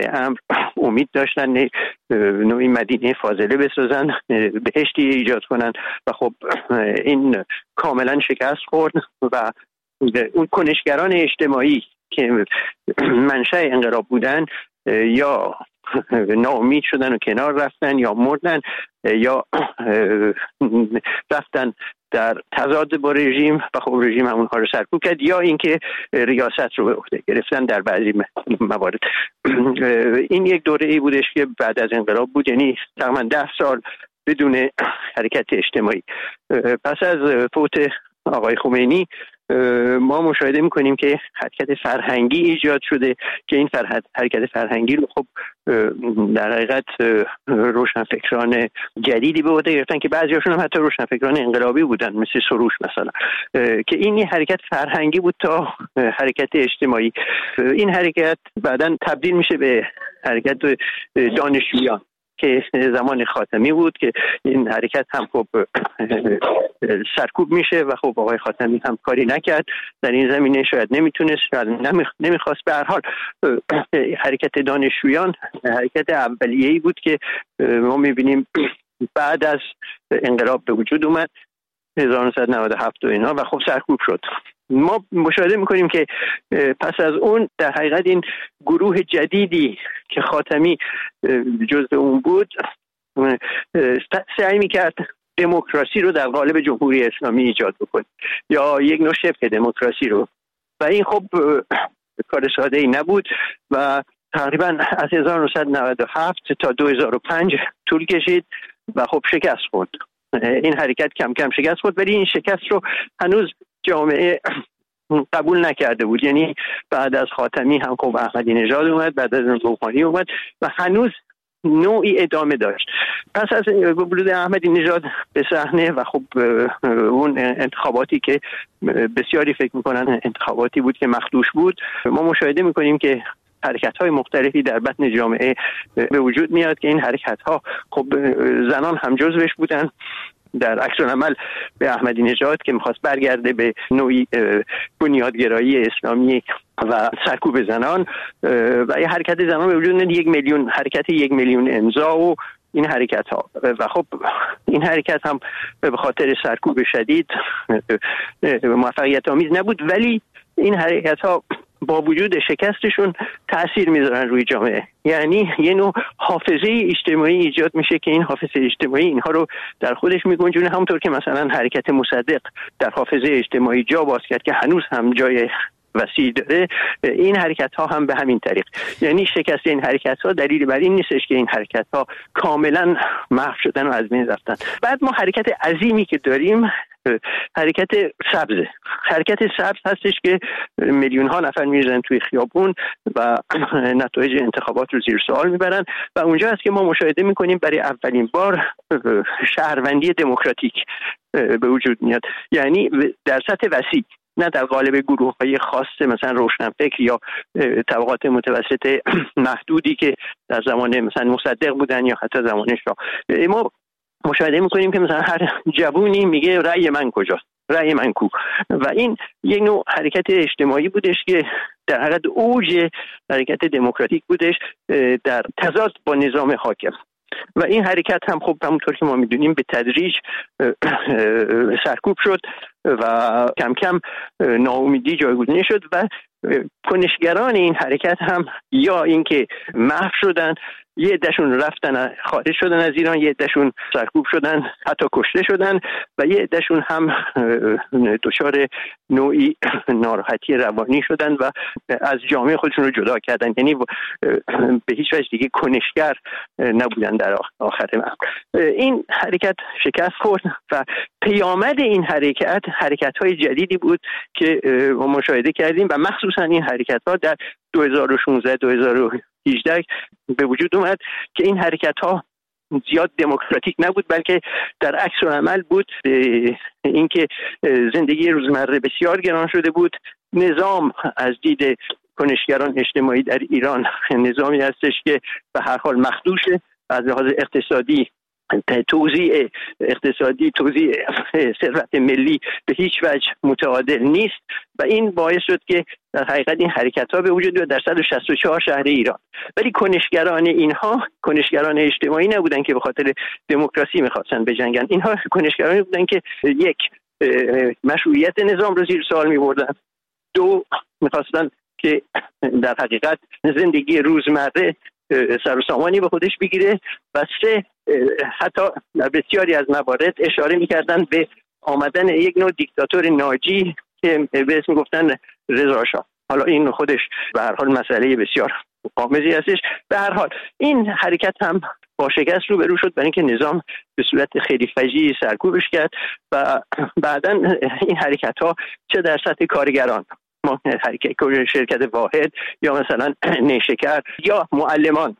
امر امید داشتن نوعی مدینه فاضله بسازن، بهشتی ایجاد کنن و خب این کاملا شکست خورد و اون کنشگران اجتماعی که منشأ انقلاب بودن یا ناامید شدن و کنار رفتن یا مردن یا رفتن در تضاد با رژیم و خب رژیم همونها رو سرکوب کرد یا اینکه ریاست رو به عهده گرفتن در بعضی موارد. این یک دوره ای بودش که بعد از انقلاب بود، یعنی تقریبا 10 سال بدون حرکت اجتماعی. پس از فوت آقای خمینی ما مشاهده میکنیم که حرکت فرهنگی ایجاد شده که این حرکت فرهنگی رو خب در حقیقت روشنفکران جدیدی به عهده گرفتن که بعضیاشون هم حتی روشنفکران انقلابی بودن، مثل سروش مثلا، که این حرکت فرهنگی بود تا حرکت اجتماعی. این حرکت بعداً تبدیل میشه به حرکت دانشجویان که زمان خاتمی بود که این حرکت هم خب سرکوب میشه و خب آقای خاتمی هم کاری نکرد در این زمینه، شاید نمیتونست، شاید نمیخواست. به هر حال حرکت دانشجویان حرکت اولیه‌ای بود که ما میبینیم بعد از انقلاب به وجود اومد 1997 و اینا و خب سرکوب شد. ما مشاهده میکنیم که پس از اون در حقیقت این گروه جدیدی که خاتمی جزء اون بود سعی میکرد دموکراسی رو در قالب جمهوری اسلامی ایجاد بکنه یا یک نوع شبه دموکراسی رو، و این خب کار ساده ای نبود و تقریبا از 1997 تا 2005 طول کشید و خب شکست خورد. این حرکت کم کم شکست خورد، ولی این شکست رو هنوز جامعه قبول نکرده بود. یعنی بعد از خاتمی هم خب احمدی نژاد اومد، بعد از روحانی اومد و هنوز نوعی ادامه داشت. پس از ورود احمدی نژاد به صحنه و خب اون انتخاباتی که بسیاری فکر میکنن انتخاباتی بود که مخدوش بود، ما مشاهده میکنیم که حرکت‌های مختلفی در بطن جامعه به وجود میاد که این حرکت‌ها خب زنان هم جزوش بودن. در عکس العمل به احمدی نژاد که میخواست برگرده به نوعی بنیادگرایی اسلامی و سرکوب زنان و یه حرکت زنان به وجود میاد، 1 میلیون حرکت 1 میلیون امضا و این حرکت ها و خب این حرکت هم به خاطر سرکوب شدید موفقیت آمیز نبود، ولی این حرکت ها با وجود شکستشون تأثیر میذارن روی جامعه. یعنی یه نوع حافظه اجتماعی ایجاد میشه که این حافظه اجتماعی اینها رو در خودش میگنجونه، همونطور که مثلا حرکت مصدق در حافظه اجتماعی جا باز کرد که هنوز هم جای وسیع داره. این حرکت ها هم به همین طریق، یعنی شکست این حرکت ها دلیل بر این نیستش که این حرکت ها کاملا محو شدن و از بین رفتن. بعد ما حرکت عظیمی که داریم حرکت سبزه. حرکت سبز هستش که میلیون ها نفر میرزن توی خیابون و نتایج انتخابات رو زیر سوال میبرن و اونجا هست که ما مشاهده میکنیم برای اولین بار شهروندی دموکراتیک به وجود میاد، یعنی در سطح وسیع، نه در قالب گروه‌های خاص مثلا روشنفکر یا طبقات متوسط محدودی که در زمان مثلا مصدق بودن یا حتی زمان شاه. ما مشاهده میکنیم که مثلا هر جوونی میگه رأی من کجاست، رأی من کو، و این یک نوع حرکت اجتماعی بودش که در حقیقت اوج حرکت دموکراتیک بودش در تضاد با نظام حاکم. و این حرکت هم خب همونطور که ما میدونیم به تدریج سرکوب شد و کم کم ناامیدی جایگزین شد و کنشگران این حرکت هم یا اینکه محو شدن، یه عده‌شون رفتن خارج شدن از ایران، یه عده‌شون سرکوب شدن، حتی کشته شدن و یه عده‌شون هم دچار نوعی ناراحتی روانی شدن و از جامعه خودشون رو جدا کردن. یعنی به هیچ وجه دیگه کنشگر نبودن در آخر امر. این حرکت شکست خورد و پیامد این حرکت‌های جدیدی بود که ما مشاهده کردیم و مخصوصا این حرکت‌ها در 2016 2018 به وجود اومد که این حرکت‌ها زیاد دموکراتیک نبود، بلکه در عکس العمل بود اینکه زندگی روزمره بسیار گران شده بود. نظام از دید کنشگران اجتماعی در ایران نظامی هستش که به هر حال مخدوشه، از لحاظ اقتصادی توزیع اقتصادی، توزیع ثروت ملی به هیچ وجه متعادل نیست و این باعث شد که در حقیقت این حرکت‌ها به وجود بیاد در 164 شهر ایران. ولی کنشگران اینها کنشگران اجتماعی نبودن که به خاطر دموکراسی می‌خواستن بجنگن. اینها کنشگرانی بودن که یک، مشروعیت نظام رو زیر سوال می‌بردن، دو، می‌خواستن که در حقیقت زندگی روزمره سر و سامانی به خودش بگیره و سه، حتی در بسیاری از موارد اشاره می‌کردن به آمدن یک نوع دیکتاتور ناجی که به اسم گفتن رضا شاه. حالا این خودش به هر حال مسئله بسیار غامضی هستش. به هر حال این حرکت هم با شکست روبرو شد، برای اینکه نظام به صورت خیلی فجیعی سرکوبش کرد و بعداً این حرکت‌ها چه در سطح کارگران، ما حرکت شرکت واحد یا مثلا نیشکر یا معلمان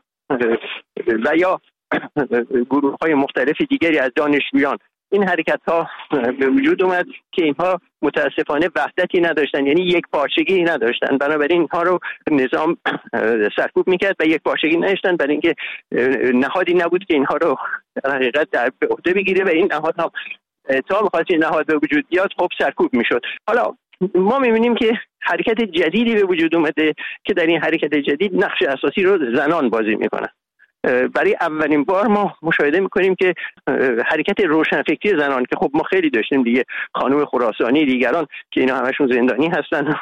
و یا گروه‌های مختلف دیگری از دانشجویان، این حرکت‌ها به وجود اومد که اینها متاسفانه وحدتی نداشتن، یعنی یک پارچگی نداشتن. بنابراین اینها رو نظام سرکوب میکرد و یک پارچگی نداشتن، برای اینکه نهادی نبود که اینها رو در حقیقت به عهده بگیره و این نهاد هم تا می‌خواست این نهاد به وجود بیاد خب سرکوب میشد. حالا ما می‌بینیم که حرکت جدیدی به وجود اومده که در این حرکت جدید نقش اساسی رو زنان بازی میکنن. برای اولین بار ما مشاهده میکنیم که حرکت روشنفکری زنان که خب ما خیلی داشتیم دیگه، خانم خراسانی دیگران که اینا همشون زندانی هستن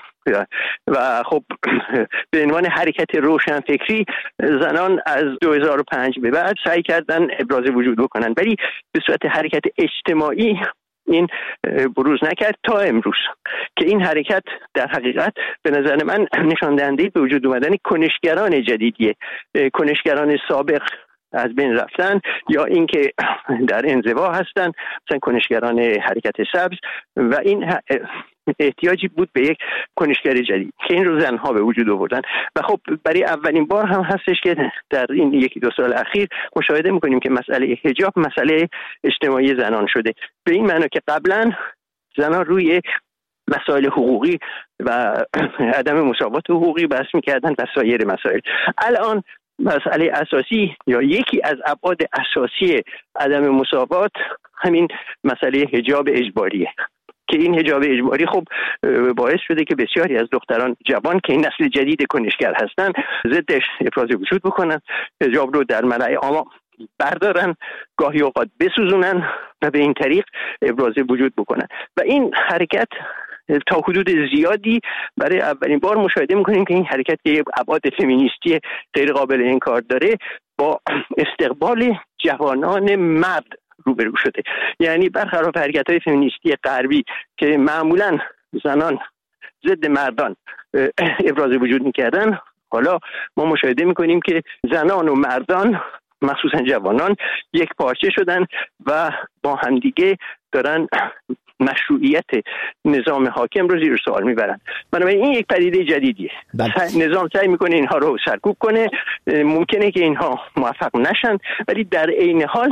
و خب به عنوان حرکت روشنفکری زنان از 2005 به بعد سعی کردن ابراز وجود بکنن، ولی به صورت حرکت اجتماعی این بروز نکرد تا امروز که این حرکت در حقیقت به نظر من نشان دهنده به وجود اومدن کنشگران جدیدیه. کنشگران سابق از بین رفتن یا اینکه در انزوا هستن، مثلا کنشگران حرکت سبز، و این احتیاجی بود به یک کنشگر جدید که این رو زنها به وجود آوردن. و خب برای اولین بار هم هستش که در این یکی دو سال اخیر مشاهده میکنیم که مسئله حجاب مسئله اجتماعی زنان شده، به این معنی که قبلا زنان روی مسائل حقوقی و عدم مساوات حقوقی بحث میکردن و سایر مسائل. الان مسئله اساسی یا یکی از ابعاد اساسی عدم مساوات همین مسئله حجاب اجباریه که این حجاب اجباری خب باعث شده که بسیاری از دختران جوان که این نسل جدید کنشگر هستن ضدش ابراز وجود بکنن، حجاب رو در ملأ عام بردارن، گاهی اوقات بسوزونن و به این طریق ابراز وجود بکنن. و این حرکت تا حدود زیادی برای اولین بار مشاهده میکنیم که این حرکت که یک ابعاد فمینیستی غیر قابل انکار داره با استقبال جوانان مرد روبرو شده. یعنی برخلاف حرکت‌های فمینیستی غربی که معمولاً زنان ضد مردان ابراز وجود میکردن، حالا ما مشاهده میکنیم که زنان و مردان مخصوصا جوانان یک پارچه شدن و با همدیگه دارن مشروعیت نظام حاکم رو زیر سوال میبرن. بنابراین این یک پدیده جدیدیه. نظام سعی میکنه اینها رو سرکوب کنه، ممکنه که اینها موفق نشن، ولی در عین حال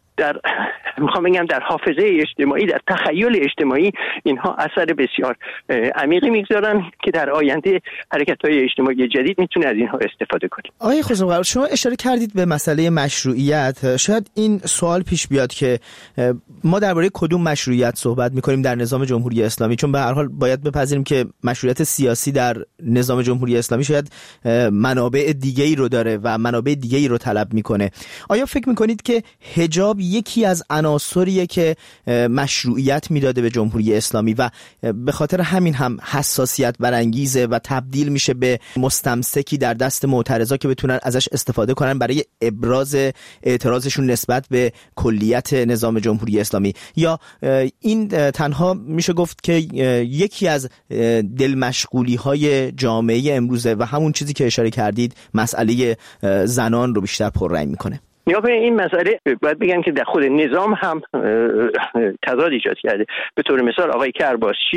میخوام بگم در حافظه اجتماعی، در تخیل اجتماعی اینها اثر بسیار عمیقی میگذارن که در آینده حرکت‌های اجتماعی جدید میتونه از اینها استفاده کنه. آقای خسروقرار، شما اشاره کردید به مسئله مشروعیت. شاید این سوال پیش بیاد که ما درباره کدوم مشروعیت صحبت میکنیم در نظام جمهوری اسلامی، چون به هر حال باید بپذیریم که مشروعیت سیاسی در نظام جمهوری اسلامی شاید منابع دیگه‌ای رو داره و منابع دیگه‌ای رو طلب میکنه. آیا فکر میکنید که حجاب یکی از عناصریه که مشروعیت میداده به جمهوری اسلامی و به خاطر همین هم حساسیت برانگیزه و تبدیل میشه به مستمسکی در دست معترضا که بتونن ازش استفاده کنن برای ابراز اعتراضشون نسبت به کلیت نظام جمهوری اسلامی؟ یا این تنها میشه گفت که یکی از دلمشغولی های جامعه امروزه و همون چیزی که اشاره کردید مسئله زنان رو بیشتر پررنگ میکنه؟ نگاه کنید، این مسئله باید بگم که در خود نظام هم تضاد ایجاد کرده. به طور مثال آقای کرباسچی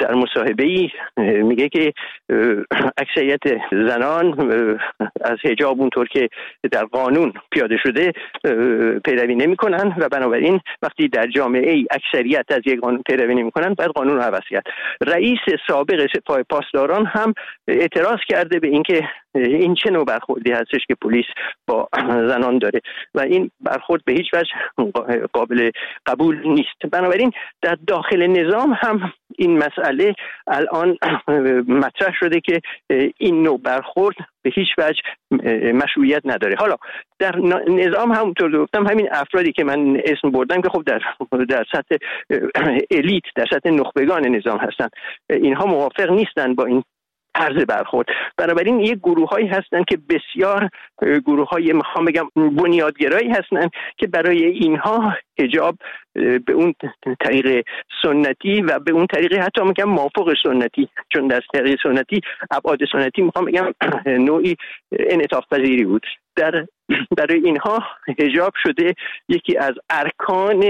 در مصاحبه‌ای میگه که اکثریت زنان از حجاب اونطور که در قانون پیاده شده پیروی نمی‌کنن و بنابراین وقتی در جامعه ای اکثریت از یک قانون پیروی نمی‌کنن بعد قانون رو عوض کرد. رئیس سابق سپاه پاسداران هم اعتراض کرده به اینکه این چه نوع برخوردی هستش که پلیس با زنان داره و این برخورد به هیچ وجه قابل قبول نیست. بنابراین در داخل نظام هم این مسئله الان مطرح شده که این نوع برخورد به هیچ وجه مشروعیت نداره. حالا در نظام همونطور گفتم همین افرادی که من اسم بردم که خب در سطح الیت، در سطح نخبگان نظام هستن، اینها موافق نیستن با این طرز برخورد. بنابراین یک گروه‌هایی هستن که بسیار گروه‌های میخوام بگم بنیادگرایی هستن که برای اینها حجاب به اون طریق سنتی و به اون طریق حتی میگم موافق سنتی، چون در طریق سنتی ابعاد سنتی میخوام بگم نوعی انعطاف پذیری بود، برای اینها حجاب شده یکی از ارکان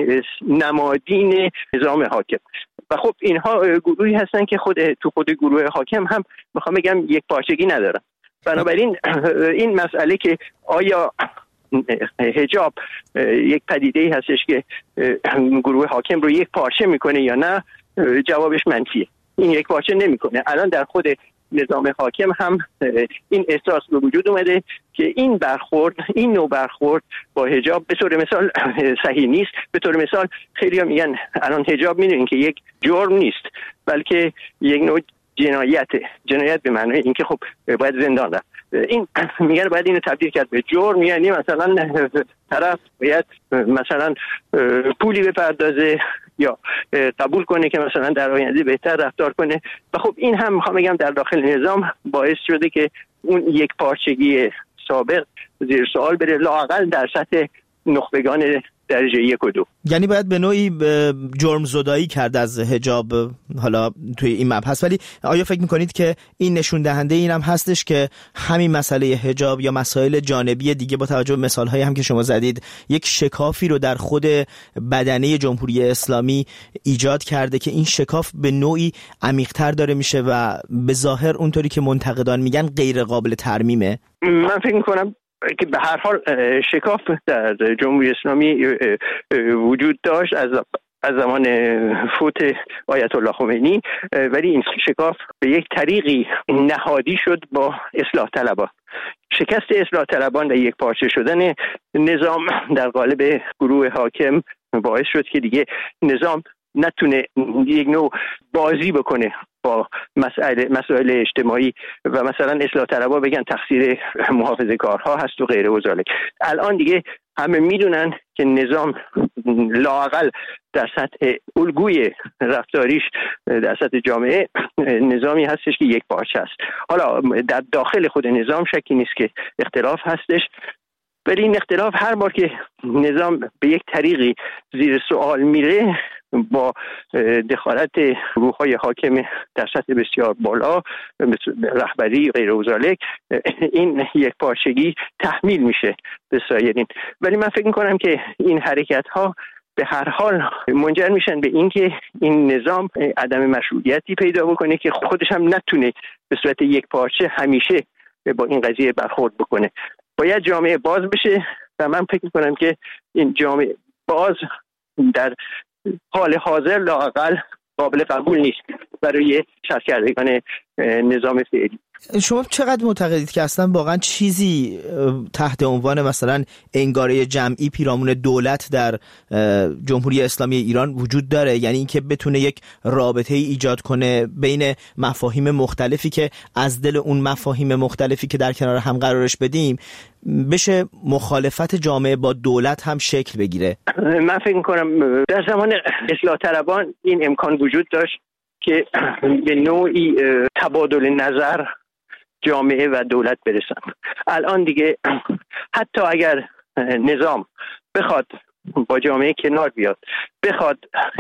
نمادین نظام حاکم. و خب اینها گروهی هستن که خود گروه حاکم هم میخوام بگم یک پارچگی ندارن. بنابراین این مسئله که آیا حجاب یک پدیده‌ای هستش که گروه حاکم رو یک پارچه میکنه یا نه، جوابش منفیه. این یک پارچه نمیکنه. الان در خود نظام حاکم هم این احساس به وجود اومده که این نوع برخورد با حجاب به طور مثال صحیح نیست. به طور مثال خیلی‌ها میگن الان حجاب میدونین که یک جرم نیست بلکه یک نوع جنایت به معنای اینکه خب باید زندان رفت. این میگن باید اینو تبدیل کرد به جرم، یعنی مثلا طرف باید مثلا پولی بپردازه یا قبول کنه که مثلا در آینده بهتر رفتار کنه. و خب این هم میخوام بگم در داخل نظام باعث شده که اون یک پارچگی سابق زیر سوال بره، لااقل در سطح نخبگان درجه 1 و 2. یعنی باید به نوعی جرم زدایی کرد از حجاب حالا توی این مبحث. ولی آیا فکر میکنید که این نشون دهنده این هم هستش که همین مسئله حجاب یا مسائل جانبی دیگه با توجه به مثال‌هایی هم که شما زدید یک شکافی رو در خود بدنه جمهوری اسلامی ایجاد کرده که این شکاف به نوعی عمیق‌تر داره میشه و به ظاهر اونطوری که منتقدان میگن غیر قابل ترمیمه؟ من فکر میکنم که به هر حال شکاف در جمهوری اسلامی وجود داشت از زمان فوت آیت الله خمینی، ولی این شکاف به یک طریقی نهادی شد با اصلاح طلبان. شکست اصلاح طلبان و یک پارچه شدن نظام در قالب گروه حاکم باعث شد که دیگه نظام نتونه یک نوع بازی بکنه با مسائل اجتماعی و مثلا اصلاح طلبها بگن تقصیر محافظه کارها هست و غیره و ذالک. الان دیگه همه میدونن که نظام لااقل در سطح الگوی رفتاریش در سطح جامعه نظامی هستش که یک پارچه است. حالا در داخل خود نظام شکی نیست که اختلاف هستش، ولی این اختلاف هر بار که نظام به یک طریقی زیر سوال میره با دخالت گروه‌های حاکم در سطح بسیار بالا، رهبری غیر و ذالک، این یک پارچگی تحمیل میشه به سایرین. ولی من فکر میکنم که این حرکت‌ها به هر حال منجر میشن به اینکه این نظام عدم مشروعیتی پیدا بکنه که خودش هم نتونه به صورت یک پارچه همیشه با این قضیه برخورد بکنه. باید جامعه باز بشه و من فکر میکنم که این جامعه باز در حال حاضر لااقل قابل قبول نیست برای سرکردگان نظام فعلی. شما چقدر معتقدید که اصلا واقعا چیزی تحت عنوان مثلا انگاره جمعی پیرامون دولت در جمهوری اسلامی ایران وجود داره؟ یعنی اینکه بتونه یک رابطه ای ایجاد کنه بین مفاهیم مختلفی که از دل اون مفاهیم مختلفی که در کنار هم قرارش بدیم بشه مخالفت جامعه با دولت هم شکل بگیره؟ من فکر می‌کنم در زمان اصلاح طلبان این امکان وجود داشت که به نوعی تبادل نظر جامعه و دولت برسن. الان دیگه حتی اگر نظام بخواد با جامعه کنار بیاد، بخواد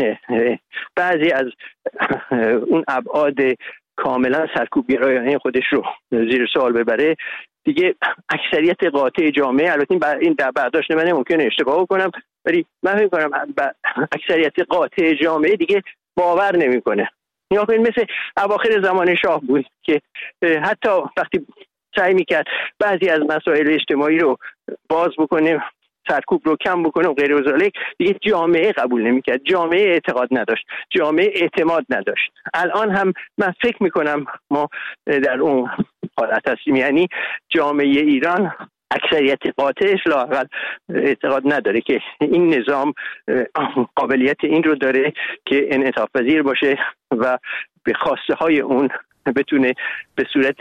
بعضی از اون ابعاد کاملا سرکوبگرایانه خودش رو زیر سوال ببره، دیگه اکثریت قاطع جامعه، البته این در برداشت منه ممکنه اشتباه بکنم، ولی من فکر می‌کنم اکثریت قاطع جامعه دیگه باور نمی‌کنه یا مثل اواخر زمان شاه بود که حتی وقتی سعی میکرد بعضی از مسائل اجتماعی رو باز بکنه، سرکوب رو کم بکنه و غیر ذالک، دیگه جامعه قبول نمیکرد، جامعه اعتقاد نداشت، جامعه اعتماد نداشت. الان هم من فکر میکنم ما در اون حالت هستیم، یعنی جامعه ایران اکثریت قاطعش لااقل اعتقاد نداره که این نظام قابلیت این رو داره که انعطاف پذیر باشه و به خواسته های اون بتونه به صورت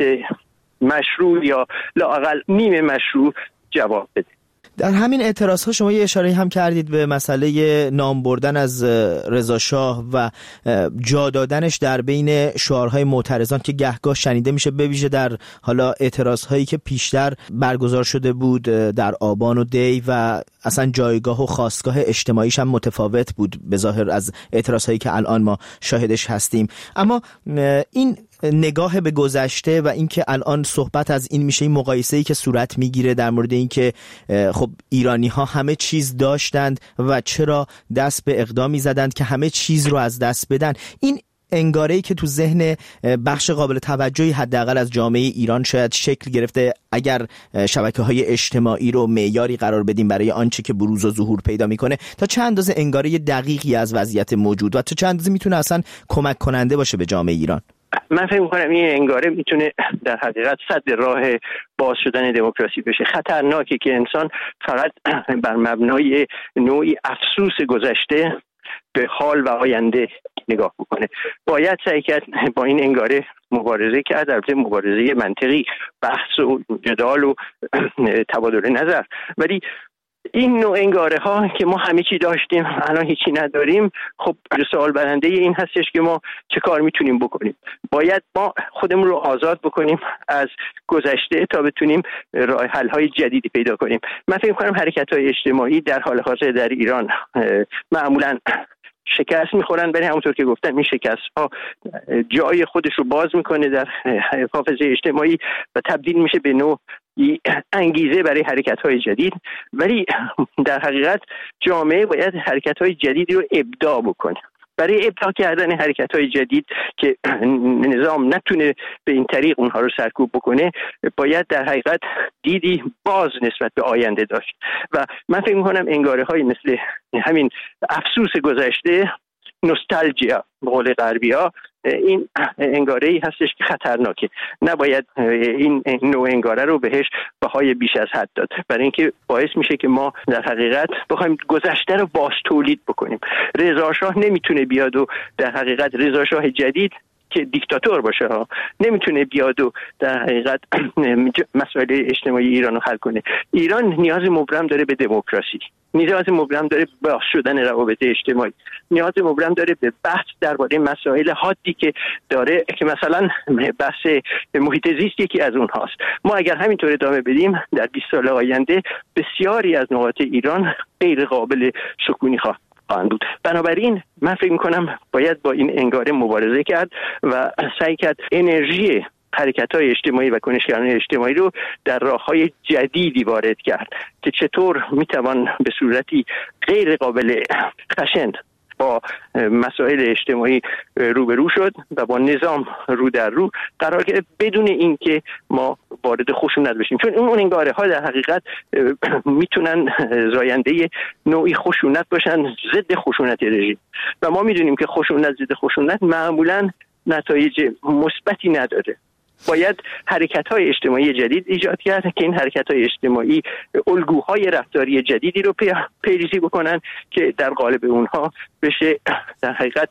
مشروع یا لااقل نیمه مشروع جواب بده. در همین اعتراض ها شما یه اشاره هم کردید به مسئله نام بردن از رضا شاه و جا دادنش در بین شعارهای معترضان که گهگاه شنیده میشه، به ویژه در حالا اعتراض هایی که پیشتر برگزار شده بود در آبان و دی و اصلا جایگاه و خاستگاه اجتماعیش هم متفاوت بود به ظاهر از اعتراض هایی که الان ما شاهدش هستیم. اما این نگاه به گذشته و اینکه الان صحبت از این میشه، این مقایسه‌ای که صورت میگیره در مورد اینکه خب ایرانی ها همه چیز داشتند و چرا دست به اقدامی زدند که همه چیز رو از دست بدن، این انگاره‌ای که تو ذهن بخش قابل توجهی حداقل از جامعه ایران شاید شکل گرفته، اگر شبکه‌های اجتماعی رو معیاری قرار بدیم برای آنچه که بروز و ظهور پیدا میکنه، تا چند اندازه انگاره دقیقی از وضعیت موجود و تا چند اندازه میتونه اصلا کمک کننده باشه به جامعه ایران؟ من فکر می‌کنم این انگاره میتونه در حقیقت صد راه باز شدن دموکراسی بشه. خطرناکه که انسان فقط بر مبنای نوعی افسوس گذشته به حال و آینده نگاه بکنه. باید سعی کرد با این انگاره مبارزه کرد، البته مبارزه منطقی، بحث و جدال و تبادل نظر، ولی این نوع انگاره ها که ما همه چی داشتیم الان هیچی نداریم، خب سوال برنده این هستش که ما چه کار میتونیم بکنیم. باید ما خودمون رو آزاد بکنیم از گذشته تا بتونیم راه حل های جدیدی پیدا کنیم. من فکر می‌کنم حرکت های اجتماعی در حال حاضر در ایران معمولاً شکست میخورن، ولی همونطور که گفتم این شکست ها جای خودش رو باز میکنه در حافظه اجتماعی و تبدیل میشه به نوع انگیزه برای حرکت‌های جدید. ولی در حقیقت جامعه باید حرکت‌های جدیدی رو ابداع بکنه. برای ابداع کردن حرکت‌های جدید که نظام نتونه به این طریق اونها رو سرکوب بکنه، باید در حقیقت دیدی باز نسبت به آینده داشت و من فکر می‌کنم انگاره‌های مثل همین افسوس گذشته، نوستالژیا به قول غربی‌ها، این انگاره‌ای هستش که خطرناکه. نباید این نوع انگاره رو بهش بهای بیش از حد داد، برای اینکه باعث میشه که ما در حقیقت بخوایم گذشته رو باز تولید بکنیم. رضا شاه نمیتونه بیاد و در حقیقت رضا شاه جدید که دیکتاتور باشه ها نمیتونه بیاد و در حقیقت مسائل اجتماعی ایران رو حل کنه. ایران نیاز مبرم داره به دموکراسی، نیاز مبرم داره به باز شدن روابط اجتماعی، نیاز مبرم داره به بحث درباره مسائل حادی که داره، که مثلا بحث محیط زیست یکی از اونهاست. ما اگر همینطور ادامه بدیم در 20 سال آینده بسیاری از نقاط ایران غیر قابل سکونی خواهد بود. بنابراین من فکر میکنم باید با این انگاره مبارزه کرد و سعی کرد انرژی حرکت‌های اجتماعی و کنشگران اجتماعی رو در راه‌های جدیدی وارد کرد که چطور میتوان به صورتی غیر قابل خشن با مسائل اجتماعی روبرو شد و با نظام رو در رو قرار گرفت بدون اینکه ما وارد خشونت بشیم، چون اون انگاره ها در حقیقت میتونن زاینده نوعی خشونت باشن، ضد خشونت رژیم، و ما میدونیم که خشونت ضد خشونت معمولا نتایج مثبتی نداره. باید حرکت‌های اجتماعی جدید ایجاد کرد که این حرکت‌های اجتماعی الگوهای رفتاری جدیدی رو پیریزی بکنن که در قالب اونها بشه در حقیقت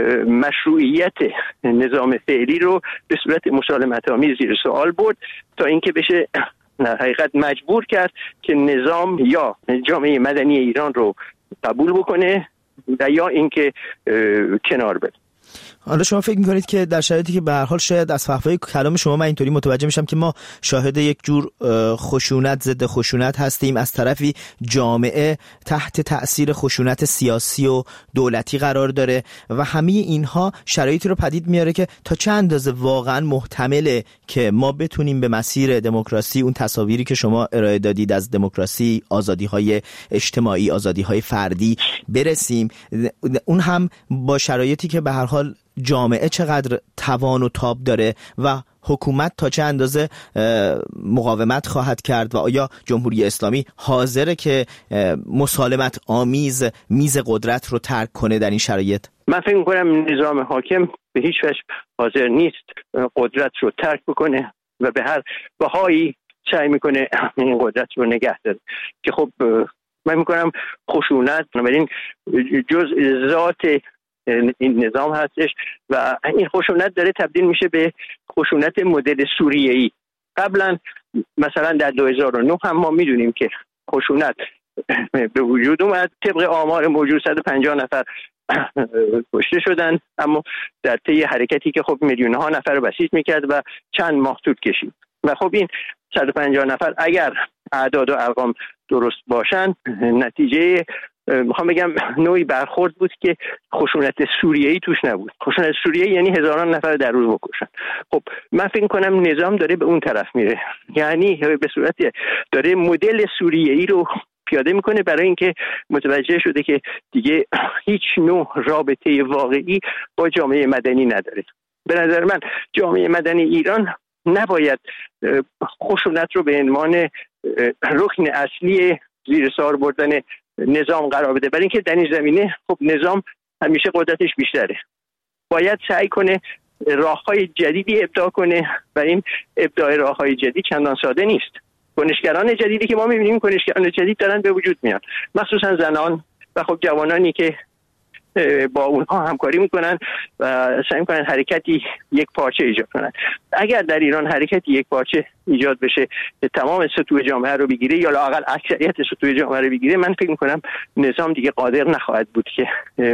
مشروعیت نظام فعلی رو به صورت مسالمت‌آمیز زیر سوال برد تا اینکه بشه در حقیقت مجبور کرد که نظام یا جامعه مدنی ایران رو قبول بکنه و یا اینکه کنار بره. حالا شما فکر می‌کنید که در شرایطی که به هر حال شاید از فحوای کلام شما من اینطوری متوجه میشم که ما شاهد یک جور خشونت ضد خشونت هستیم، از طرفی جامعه تحت تأثیر خشونت سیاسی و دولتی قرار داره و همه اینها شرایطی رو پدید میاره که تا چند اندازه واقعا محتمله که ما بتونیم به مسیر دموکراسی، اون تصاویری که شما ارائه دادید از دموکراسی، آزادی‌های اجتماعی، آزادی‌های فردی برسیم، اون هم با شرایطی که به هر حال حال جامعه چقدر توان و تاب داره و حکومت تا چه اندازه مقاومت خواهد کرد و آیا جمهوری اسلامی حاضره که مسالمت آمیز میز قدرت رو ترک کنه در این شرایط؟ من فکر می‌کنم نظام حاکم به هیچ وجه حاضر نیست قدرت رو ترک بکنه و به هر بهایی سعی میکنه این قدرت رو نگه داره که خب من میکنم خشونت بنابراین جزء ذات این نظام هستش و این خشونت داره تبدیل میشه به خشونت مدل سوریه‌ای. قبلا مثلا در 2009 هم ما میدونیم که خشونت به وجود اومد، طبق آمار موجود 150 نفر کشته شدن، اما در طی حرکتی که خب میلیون‌ها نفر رو بسیج میکرد و چند ماه طول کشید و خب این 150 نفر اگر اعداد و ارقام درست باشن نتیجه میخوام بگم نوعی برخورد بود که خشونت سوریه‌ای توش نبود. خشونت سوریه‌ای یعنی هزاران نفر در روز بکشن. خب من فکر کنم نظام داره به اون طرف میره، یعنی به صورت داره مدل سوریه‌ای رو پیاده میکنه برای اینکه متوجه شده که دیگه هیچ نوع رابطه واقعی با جامعه مدنی نداره. به نظر من جامعه مدنی ایران نباید خشونت رو به عنوان رکن اصلی زیر سوال بردن نظام قرار بده، برای اینکه در این زمینه خب نظام همیشه قدرتش بیشتره. باید سعی کنه راههای جدیدی ابداع کنه و این ابداع راههای جدید چندان ساده نیست. کنشگران جدیدی که ما می‌بینیم کنشگران جدید دارن به وجود میان، مخصوصا زنان و خب جوانانی که با اونها همکاری میکنن و سعی میکنن حرکتی یک پارچه ایجاد کنن. اگر در ایران حرکتی یک پارچه ایجاد بشه که تمام سطوح جامعه رو بگیره یا لااقل اکثریت سطوح جامعه رو بگیره، من فکر میکنم نظام دیگه قادر نخواهد بود که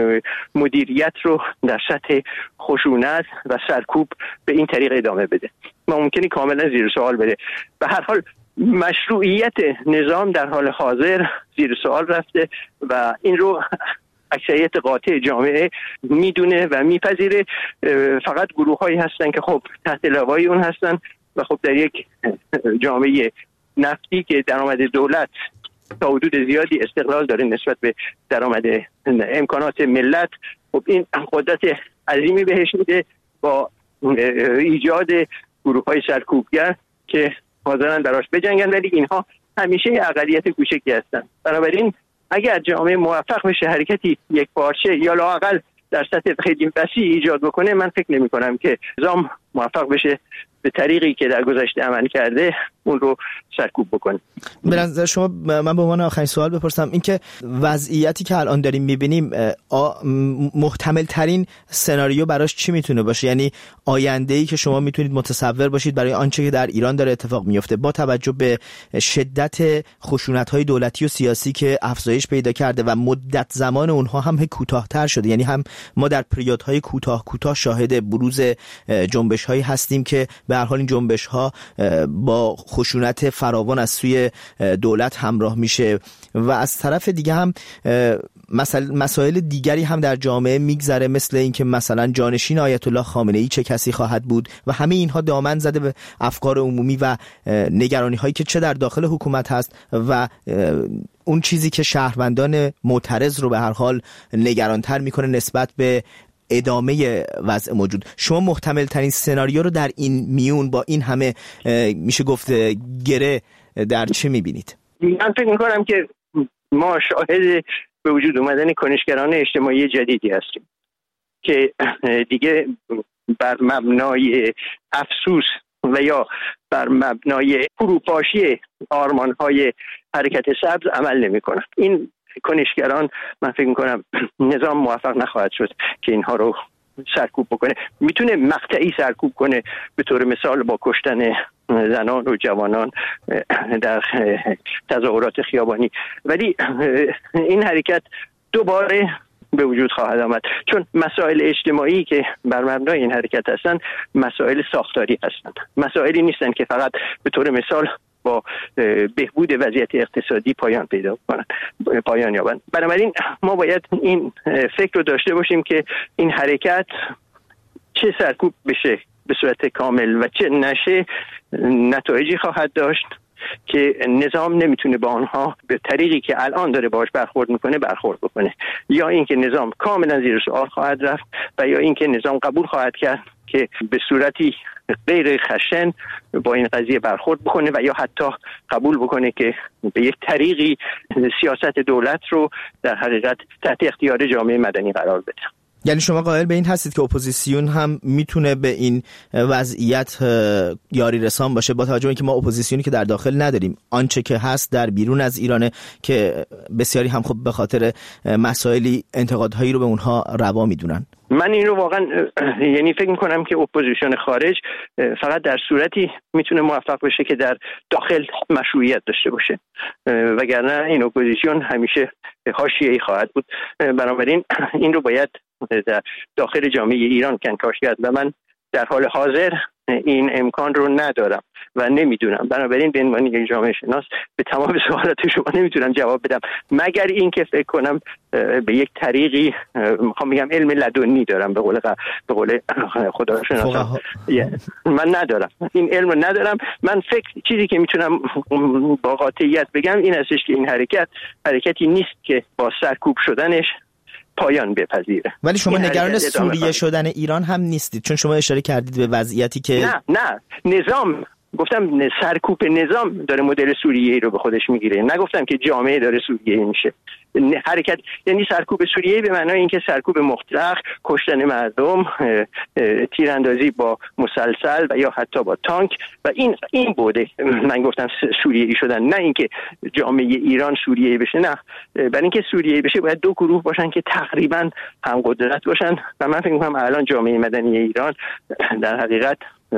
مدیریت رو در سطح خشونت و سرکوب به این طریق ادامه بده. ممکنه کاملا زیر سوال بره. به هر حال مشروعیت نظام در حال حاضر زیر سوال رفته و این رو اکثریت قاطع جامعه میدونه و میپذیره. فقط گروه هایی هستن که خب تحت لوای اون هستن و خب در یک جامعه نفتی که درآمد دولت تا حدود زیادی استقلال داره نسبت به درآمد امکانات ملت، خب این قدرت عظیمی بهش میده با ایجاد گروه های سرکوبگر که حاضرن براش بجنگن، ولی اینها همیشه اقلیت کوچکی هستن. بنابراین اگر جامعه موفق بشه حرکتی یک پارچه یا لااقل در سطح خیلی وسیع ایجاد بکنه، من فکر نمی کنم که نظام موفق بشه به طریقی که در گذشته عمل کرده اون رو سرکوب بکنه. به نظر شما، من به عنوان آخرین سوال بپرسم، این که وضعیتی که الان داریم میبینیم محتمل ترین سناریو براش چی میتونه باشه؟ یعنی آینده‌ای که شما میتونید متصور باشید برای آنچه که در ایران داره اتفاق میفته با توجه به شدت خشونت‌های دولتی و سیاسی که افزایش پیدا کرده و مدت زمان اونها هم کوتاه‌تر شده. یعنی هم ما در پریودهای کوتاه شاهد بروز جنبش‌هایی هستیم که به هر حال این جنبش‌ها با خشونت فراوان از سوی دولت همراه میشه و از طرف دیگه هم مسائل دیگری هم در جامعه میگذره، مثل اینکه مثلا جانشین آیت الله خامنه‌ای چه کسی خواهد بود و همه اینها دامن زده به افکار عمومی و نگرانی هایی که چه در داخل حکومت هست و اون چیزی که شهروندان معترض رو به هر حال نگرانتر میکنه نسبت به ادامه وضع موجود. شما محتمل ترین سناریو رو در این میون با این همه میشه گفت گره در چه میبینید؟ من فکر میکنم که ما شاهد به وجود اومدن کنشگران اجتماعی جدیدی هستیم که دیگه بر مبنای افسوس و یا بر مبنای فروپاشی آرمان‌های حرکت سبز عمل نمی‌کنن. این کنشگران من فکر می‌کنم نظام موفق نخواهد شد که اینها رو سرکوب بکنه. میتونه مقطعی سرکوب کنه، به طور مثال با کشتن زنان و جوانان در تظاهرات خیابانی، ولی این حرکت دوباره به وجود خواهد آمد، چون مسائل اجتماعی که بر مبنای این حرکت هستند مسائل ساختاری هستند، مسائلی نیستند که فقط به طور مثال با بهبود وضعیت اقتصادی پایان یابند. بنابراین ما باید این فکر رو داشته باشیم که این حرکت چه سرکوب بشه به صورت کامل و چه نشه نتایجی خواهد داشت که نظام نمیتونه با آنها به طریقی که الان داره باهاش برخورد میکنه برخورد بکنه، یا اینکه نظام کاملا زیر سوال خواهد رفت و یا اینکه نظام قبول خواهد کرد که به صورتی غیر خشن با این قضیه برخورد بکنه و یا حتی قبول بکنه که به یک طریقی سیاست دولت رو در حقیقت تحت اختیار جامعه مدنی قرار بده. یعنی شما قائل به این هستید که اپوزیسیون هم میتونه به این وضعیت یاری رسان باشه، با توجه به اینکه ما اپوزیسیونی که در داخل نداریم، آنچه که هست در بیرون از ایرانه که بسیاری هم خب به خاطر مسائلی انتقادهایی رو به اونها روا میدونن؟ من این رو واقعا یعنی فکر میکنم که اپوزیسیون خارج فقط در صورتی میتونه موفق بشه که در داخل مشروعیت داشته باشه، وگرنه این اپوزیسیون همیشه حاشیه‌ای خواهد بود. بنابراین این رو باید در داخل جامعه ایران کنکاش کرد و من در حال حاضر این امکان رو ندارم و نمیدونم. بنابراین به عنوان یک جامعه شناس به تمام سوالات شما نمیتونم جواب بدم، مگر این که فکر کنم به یک طریقی میخوام بگم علم لدنی دارم، به قول خداشناسان من ندارم این علم رو ندارم. من چیزی که میتونم با قاطعیت بگم این هستش که این حرکتی نیست که با سرکوب شدنش پایان بپذیره. ولی شما نگران سوریه شدن ایران هم نیستید، چون شما اشاره کردید به وضعیتی که نه نظام، گفتم سرکوب نظام داره مدل سوریه رو به خودش میگیره، نگفتم که جامعه داره سوریه میشه. حرکت یعنی سرکوب سوریه به معنای اینکه سرکوب مطلق، کشتن مردم، تیراندازی با مسلسل و یا حتی با تانک و این بوده. من گفتم سوریه‌ای شدن، نه اینکه جامعه ایران سوریه‌ای بشه. نه، برای اینکه سوریه‌ای بشه باید دو گروه باشن که تقریبا هم قدرت باشن و من فکر می‌کنم الان جامعه مدنی ایران در حقیقت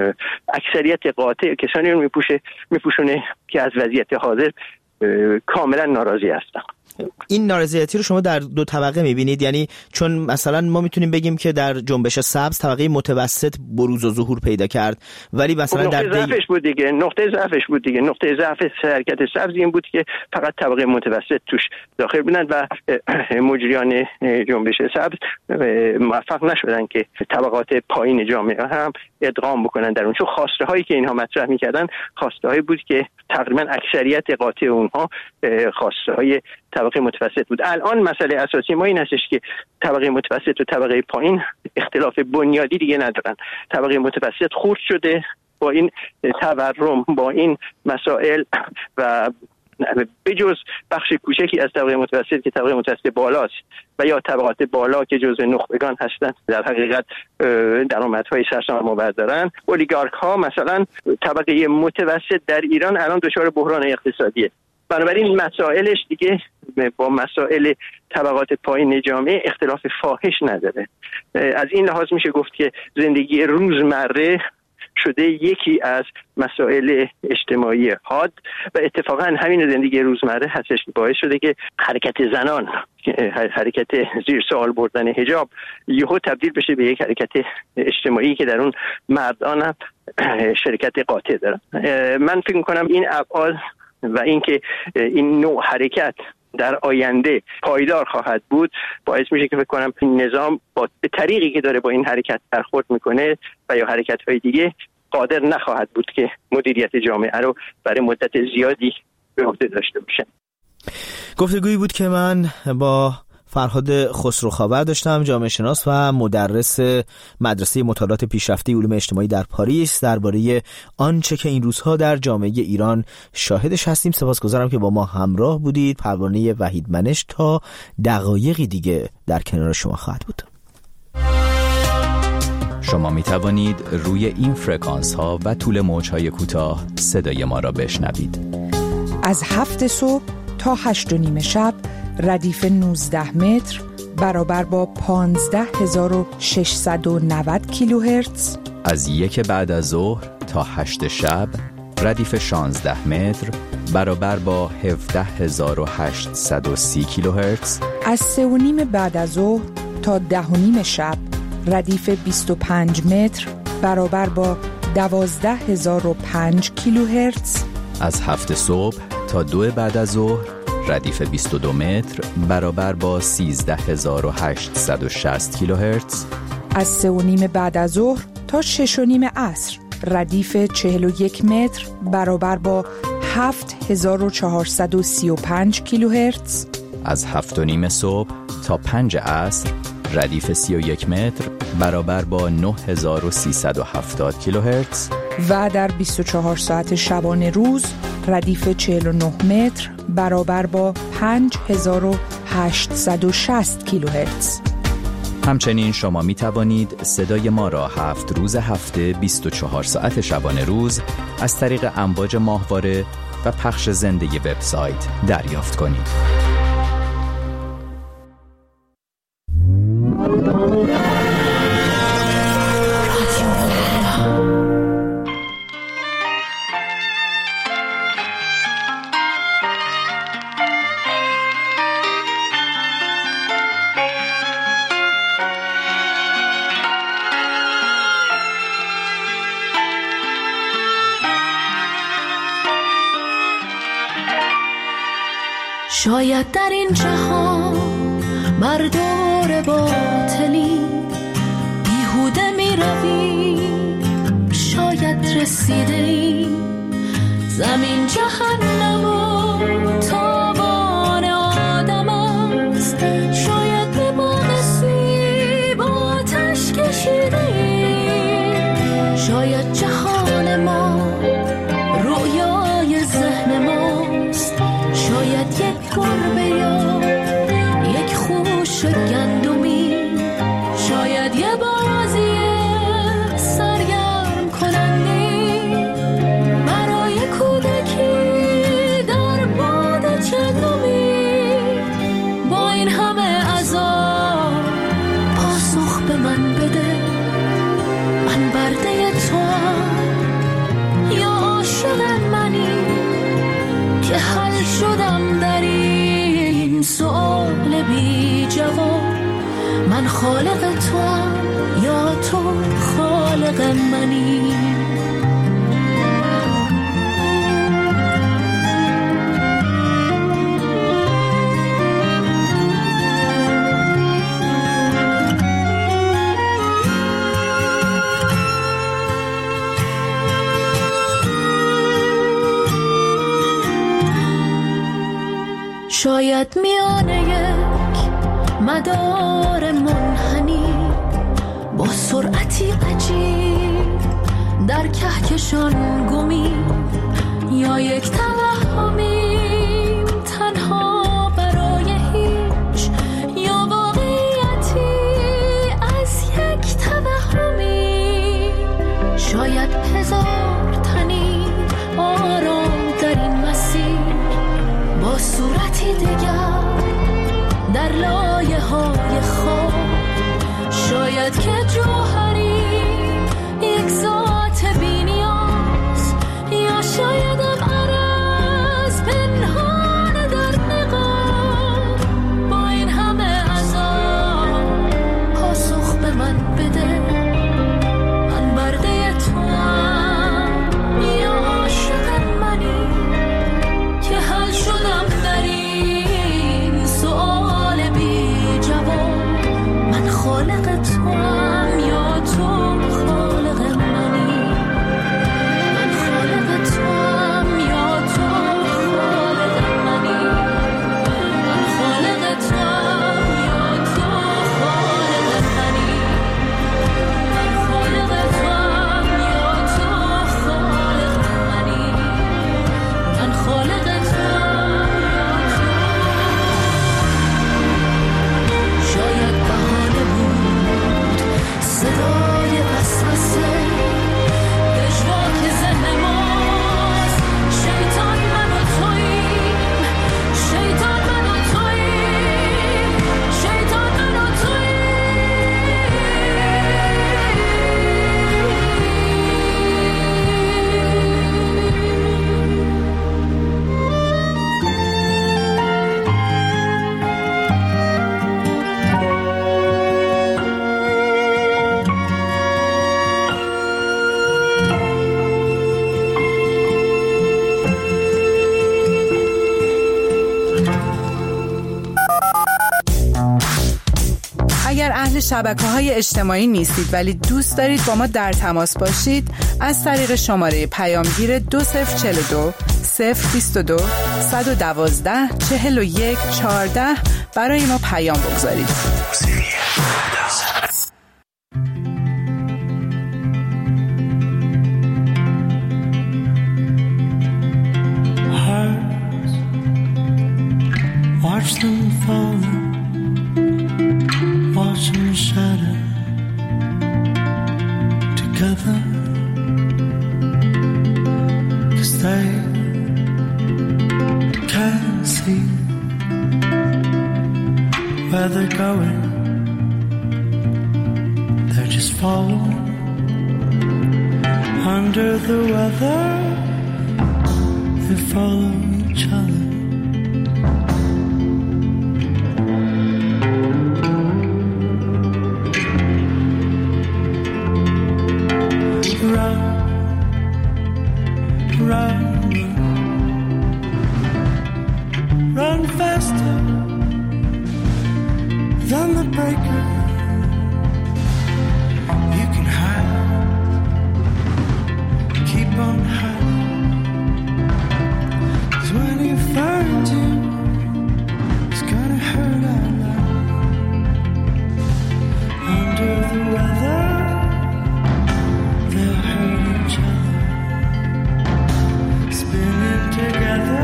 اکثریت قاطع کسانی رو میپوشونه که از وضعیت حاضر کاملا ناراضی هستن. این نارضایتی رو شما در دو طبقه میبینید؟ یعنی چون مثلا ما میتونیم بگیم که در جنبش سبز طبقه متوسط بروز و ظهور پیدا کرد، ولی مثلا نقطه ضعفش بود دیگه. نقطه ضعف حرکت سبز این بود که فقط طبقه متوسط توش داخل بودن و مجریان جنبش سبز موفق نشدن که طبقات پایین جامعه هم ادغام بکنن در اون، چون خواسته هایی که اینها مطرح میکردن خواسته هایی بود که تقریبا اکثریت قاطع اونها خواسته های طبقه متوسط بود. الان مسئله اساسی ما این هستش که طبقه متوسط و طبقه پایین اختلاف بنیادی دیگه ندارن. طبقه متوسط خرد شده با این تورم، با این مسائل و بجز بخش کوچکی از طبقه متوسط که طبقه متوسط بالاست و یا طبقات بالا که جزء نخبگان هستند، در حقیقت درآمدهای سرسام‌آور دارن. اولیگارک ها مثلا طبقه متوسط در ایران الان دچار بحران اقتصادیه. بنابراین مسائلش دیگه با مسائل طبقات پایین جامعه اختلاف فاحش نداره. از این لحاظ میشه گفت که زندگی روزمره شده یکی از مسائل اجتماعی حاد و اتفاقا همین زندگی روزمره هستش باعث شده که حرکت زنان، حرکت زیر سوال بردن حجاب یهو تبدیل بشه به یک حرکت اجتماعی که در اون مردان هم شرکت قاطع دارن. من فکر می‌کنم این ابعاد و اینکه این نوع حرکت در آینده پایدار خواهد بود باعث میشه که فکر کنم این نظام به طریقی که داره با این حرکت برخورد میکنه و یا حرکت‌های دیگه قادر نخواهد بود که مدیریت جامعه رو برای مدت زیادی به عهده داشته باشه. گفتگویی بود که من با فرهاد خسروخاور داشتم، جامعه شناس و مدرس مدرسه مطالعات پیشرفته علوم اجتماعی در پاریس، درباره آنچه که این روزها در جامعه ایران شاهدش هستیم. سپاسگزارم که با ما همراه بودید. پروانه وحیدمنش تا دقایقی دیگه در کنار شما خواهد بود. شما می توانید روی این فرکانس ها و طول موج های کوتاه صدای ما را بشنوید. از 7 صبح تا 8:30 شب ردیف 19 متر برابر با 15690 کیلوهرتز. از 1 بعد از ظهر تا 8 شب ردیف 16 متر برابر با 17830 کیلوهرتز. از 3:30 بعد از ظهر تا 10:30 شب ردیف 25 متر برابر با 12005 کیلوهرتز. از 7 صبح تا 2 بعد از ظهر ردیف 22 متر برابر با 13860 کیلوهرتز. از 3:30 بعد از ظهر تا 6:30 عصر ردیف 41 متر برابر با 7435 کیلوهرتز، از 7:30 صبح تا 5 عصر ردیف 31 متر برابر با 9370 کیلوهرتز و در 24 ساعت شبانه روز ردیف 49 متر برابر با 5860 کیلوهرتز. همچنین شما می توانید صدای ما را 7 روز هفته 24 ساعت شبانه روز از طریق امواج ماهواره و پخش زنده وبسایت دریافت کنید. شاید در این جهان بر دور باطلی بیهوده می روی، شاید رسیده ای زمین جهنم و تاوان آدم است، شاید به باغ سیب آتش کشیده ای، شاید جهان ما رویای ذهن ماست، شاید یک گربه یا یک خوش گندمی، شاید یه بازی سرگرم کننده برای کودکی در باد چندمی. با این همه عذاب پاسخ به من بده، من برده توام یا عاشق منی که حل شدم در این سؤال بی جواب. من خالق توام یا تو خالق منی؟ شاید میانه یک مدار منحنی با سرعتی عجیب در کهکشان گمی، یا یک توهمی تنها برای هیچ، یا واقعیتی از یک توهمی. شاید هزار تنی آرام در این مسیر با صورتی دیگر در لایه های خواب، شاید که جوهری یک ذات بی نیاز، یا شاید عرض پنهان در نقاب. با این همه عذاب پاسخ به من بده، من برده توام یا عاشق منی که حل شدم در خالق توام یا شبکه‌های اجتماعی نیستید ولی دوست دارید با ما در تماس باشید، از طریق شماره پیامگیر 2042 022 112 41 14 برای ما پیام بگذارید. Watch them fall, watch them shatter together, 'cause they can't see where they're going, they're just following under the weather, they follow each other. Run faster than the breaker. You can hide, keep on hiding, 'cause when he finds you, it's gonna hurt out loud. Under the weather, they'll hurt each other, spinning together.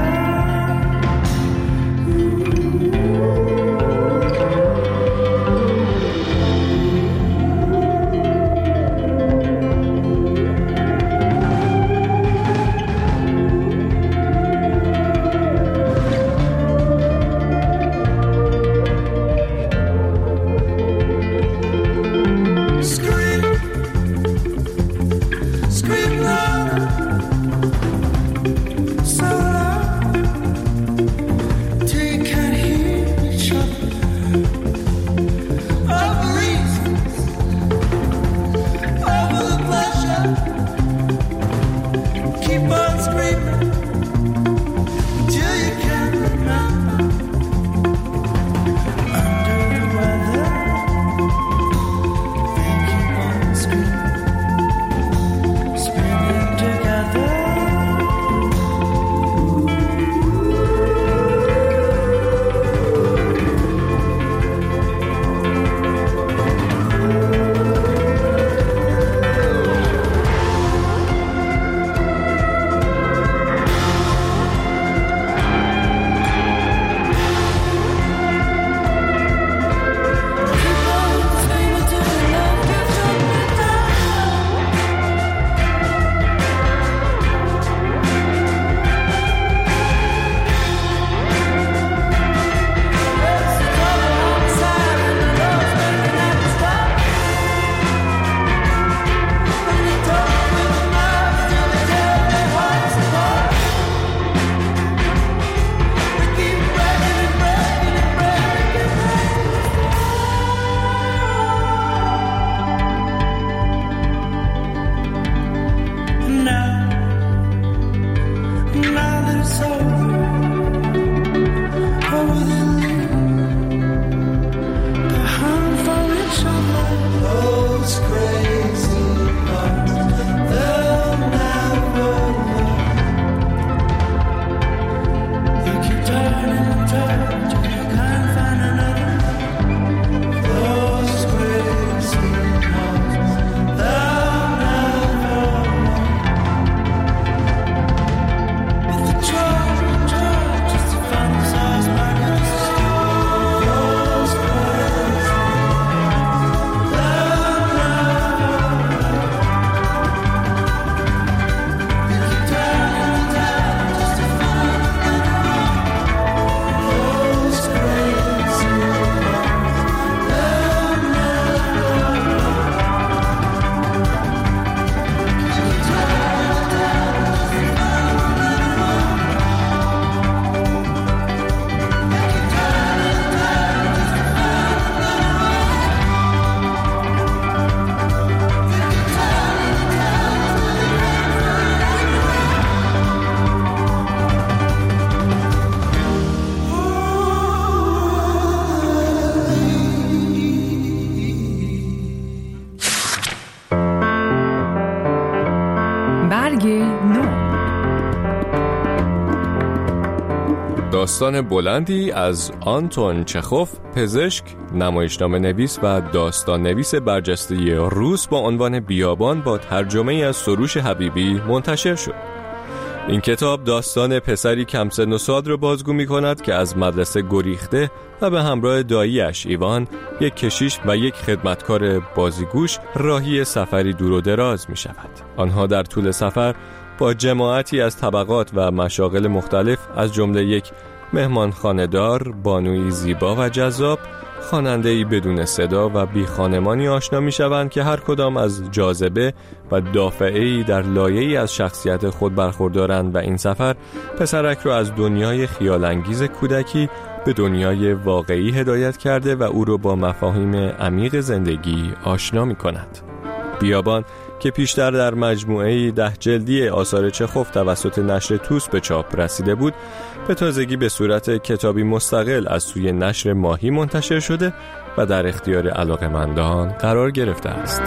داستان بلندی از آنتون چخوف، پزشک، نمایشنامه نویس و داستان نویس برجسته روس با عنوان بیابان با ترجمه از سروش حبیبی منتشر شد. این کتاب داستان پسری کم سن و سال را بازگو می کند که از مدرسه گریخته و به همراه دایی‌اش ایوان، یک کشیش و یک خدمتکار بازیگوش راهی سفری دور و دراز می شود. آنها در طول سفر با جماعتی از طبقات و مشاغل مختلف از جمله یک مهمانخانه‌دار، بانوی زیبا و جذاب، خواننده‌ای بدون صدا و بی خانمانی آشنا می‌شوند که هر کدام از جاذبه و دافعه‌ای در لایه‌ای از شخصیت خود برخوردارند و این سفر پسرک را از دنیای خیال‌انگیز کودکی به دنیای واقعی هدایت کرده و او را با مفاهیم عمیق زندگی آشنا می‌کند. بیابان که پیشتر در مجموعه 10 جلدی آثار چخوف توسط نشر توس به چاپ رسیده بود، به تازگی به صورت کتابی مستقل از سوی نشر ماهی منتشر شده و در اختیار علاقه‌مندان قرار گرفته است.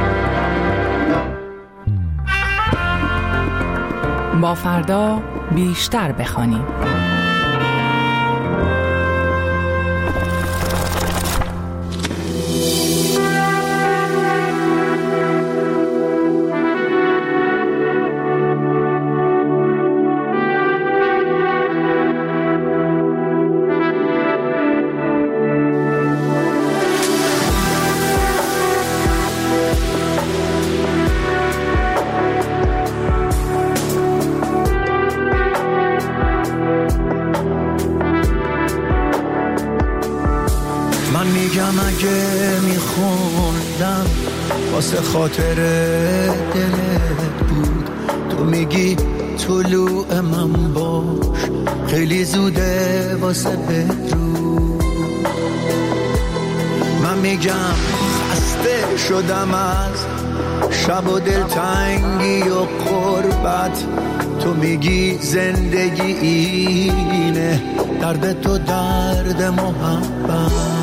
با فردا بیشتر بخوانیم. اگه میخوندم واسه خاطر دلت بود، تو میگی طلوع من باش، خیلی زوده واسه بدرود. من میگم خسته شدم از شب و دلتنگی و غربت، تو میگی زندگی اینه، درد تو درد محبت.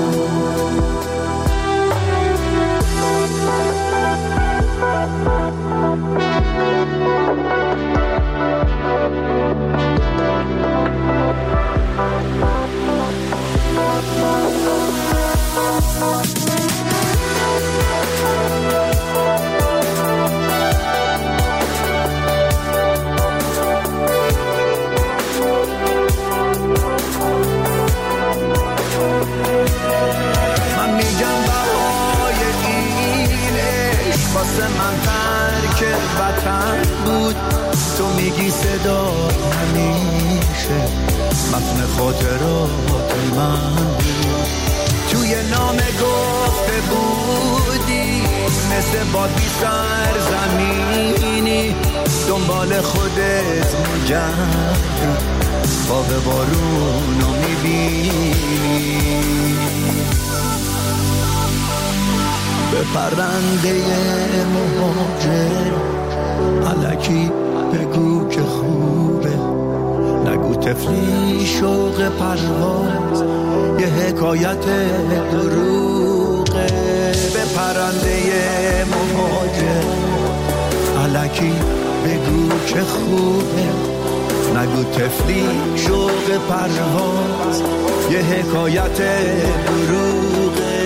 من میگم بهای اینش واسه من ترک وطن بود، تو میگی صدا همیشه متن خاطرات من بود. توی نامه گفته بودی مثل باد بی سرزمینی، دنبال خودت میگردی، باغ بارونو میبینی. به پرنده مهاجر الکی بگو که خوبه، نگو طفلی شوق پرواز یه حکایت دروغه. به پرنده مهاجر الکی بگو که خوبه، نگو طفلی شوق پرواز یه حکایت دروغه.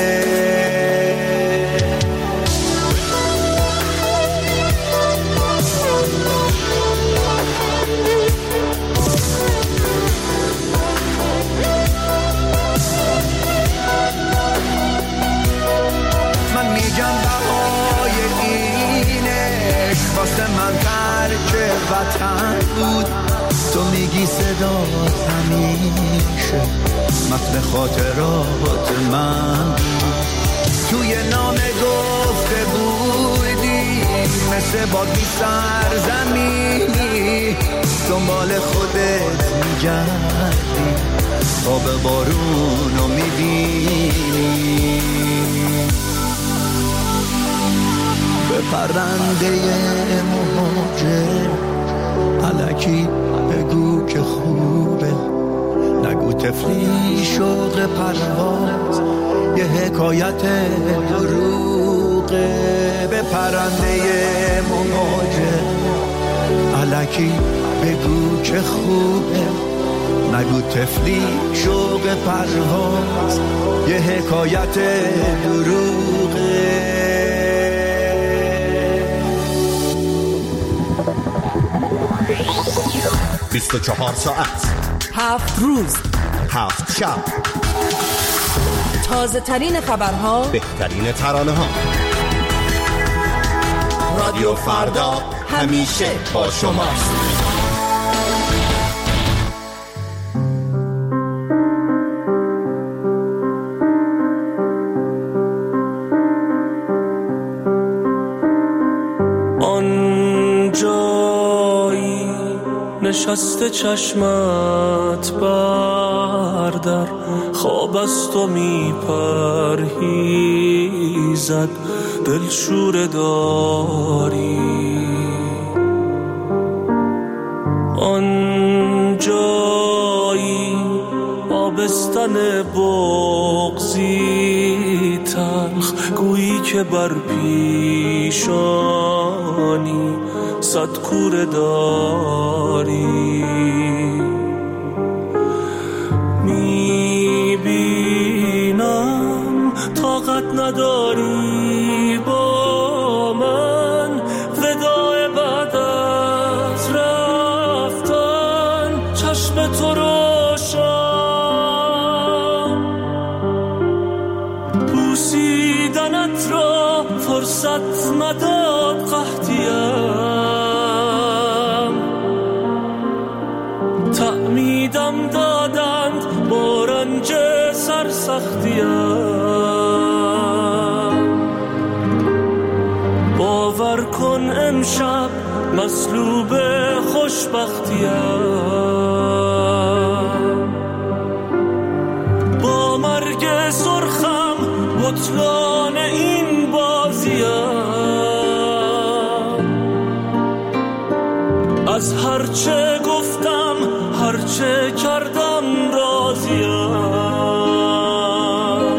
من میگم بهای اینش واسه من ترک وطن بود، تو میگی صدا همیشه متن خاطرات من بود. توی نامه گفته بودی مثل باد بی سرزمینی، دنبال خودت میگردی، آب بارونو میبینی. به پرنده مهاجر الکی بگو که خوبه، نگو طفلی شوق پرواز یه حکایت دروغه. به پرنده مهاجر الکی بگو که خوبه، نگو طفلی شوق پرواز یه حکایت دروغه. 24 ساعت 7 روز 7 شب، تازه ترین خبرها، بهترین ترانه ها. رادیو فردا همیشه با شماست. نشسته چشمت بردر، خواب از تو میپرهیزد، دلشوره داری. آن جایی آبستن بغضی تلخ، گویی که بر پیشانی صد کوره داری. میبینم طاقت نداری با من، وداع بعد از رفتن چشم تو روشن. بوسیدنت را فرصت نداد قحطیم، تعمیدم دادند با رنج سرسختیم. باور کن امشب مصلوب خوشبختیم، با مرگ سرخم بطلان این بازیم. از هرچه گفتم هرچه کردم راضیم.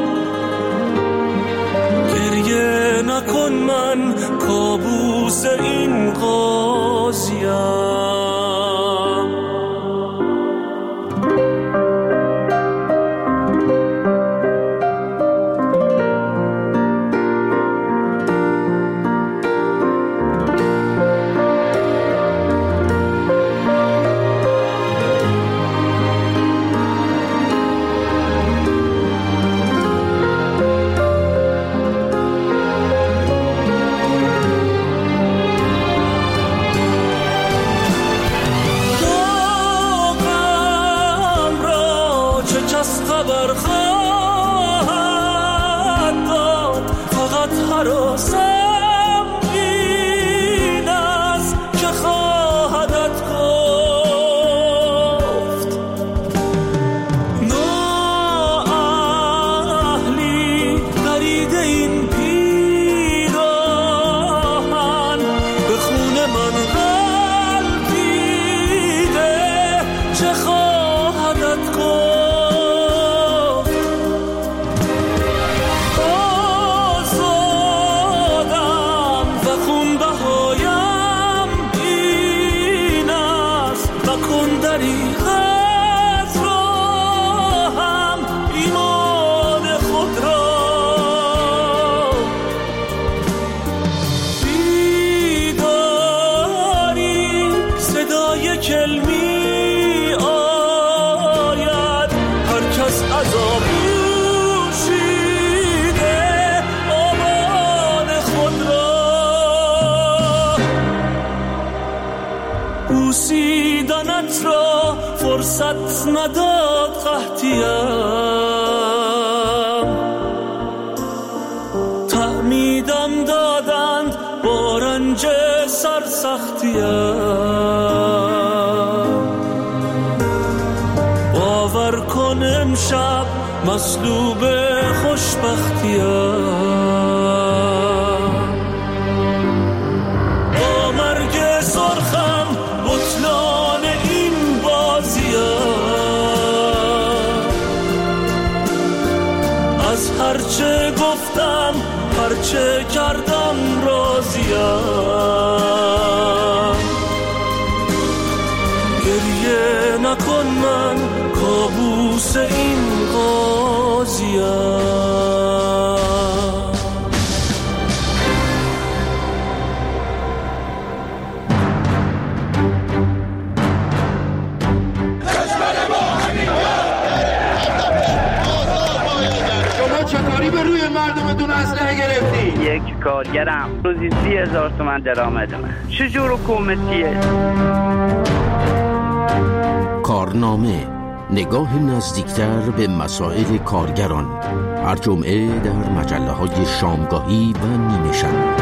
گریه نکن من کابوس این قاضیم. بوسیدنت را فرصت نداد قحطیم، تعمیدم دادند با رنج سرسختیم. باور کن امشب مصلوب خوشبختیم، با مرگ سرخم بطلان این بازیم. از هرچه گفتم هرچه کردم راضیم. گریه نکن من عروس این قاضیم. چطوری به روی مردمتون اسلحه گرفتی؟ یک کارگرم روزی 30,000 تومان درآمدمه. چجور حکومتیه؟ کارنامه، نگاه نزدیکتر به مسائل کارگران، هر جمعه در مجله‌های شامگاهی و نیمه شب.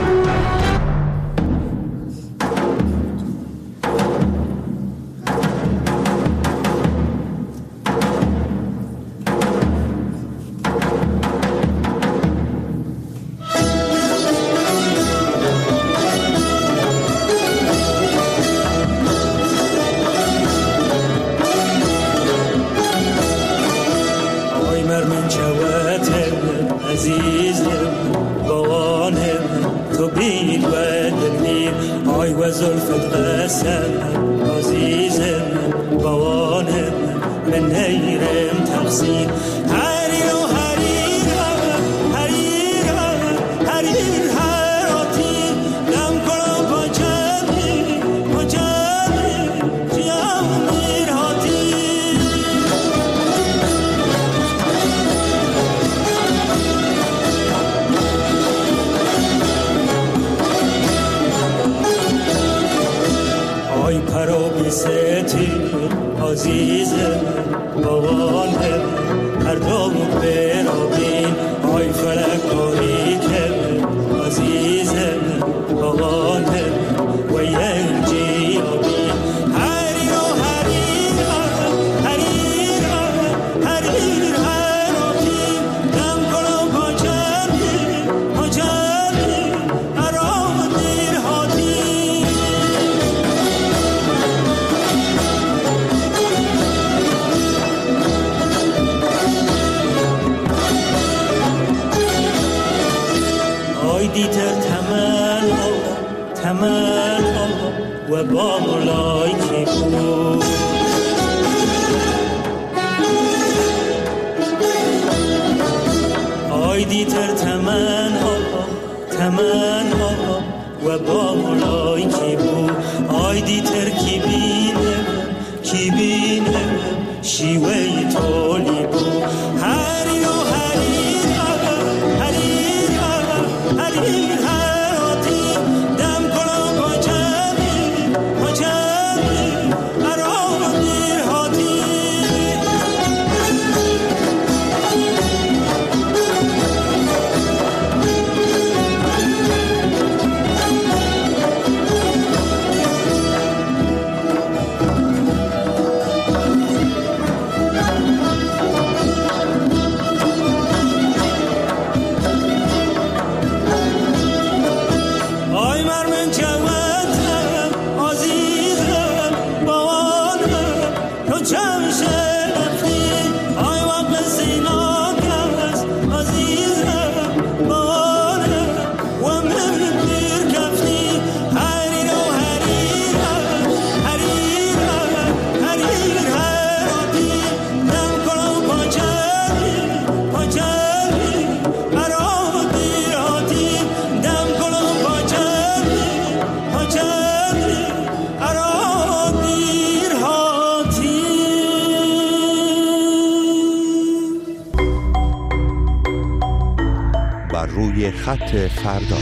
روی خط فردا.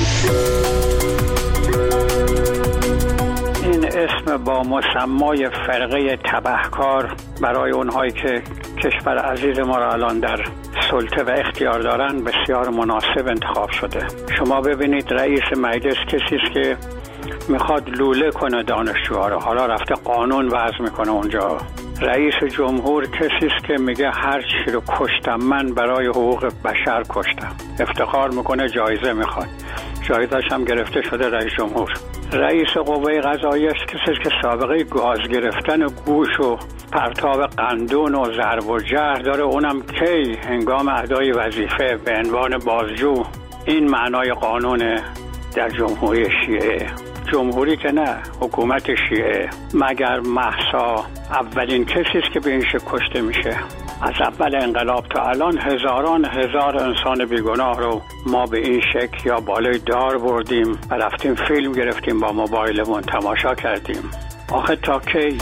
این اسم با مسمای فرقه تبهکار برای اونهایی که کشور عزیز ما را الان در سلطه و اختیار دارن بسیار مناسب انتخاب شده. شما ببینید رئیس مجلس کسی است که میخواد لوله کنه دانشجوها رو، حالا رفته قانون وضع میکنه اونجا. رئیس جمهور کسی است که میگه هر چی رو کشتم من برای حقوق بشر کشتم، افتخار میکنه، جایزه میخواد، جایزش هم گرفته شده رئیس جمهور. رئیس قوه قضاییه کسی است که سابقه گاز گرفتن گوش و پرتاب قندون و ضرب و جرح داره، اونم کی؟ هنگام ادای وظیفه به عنوان بازجو. این معنای قانون در جمهوری شیعه. جمهوری که نه، حکومت شیعه. مگر مهسا اولین کسی است که به این شکل کشته میشه؟ از اول انقلاب تا الان هزاران هزار انسان بیگناه رو ما به این شکل یا بالای دار بردیم و رفتیم فیلم گرفتیم با موبایلمون تماشا کردیم. آخه تا کی؟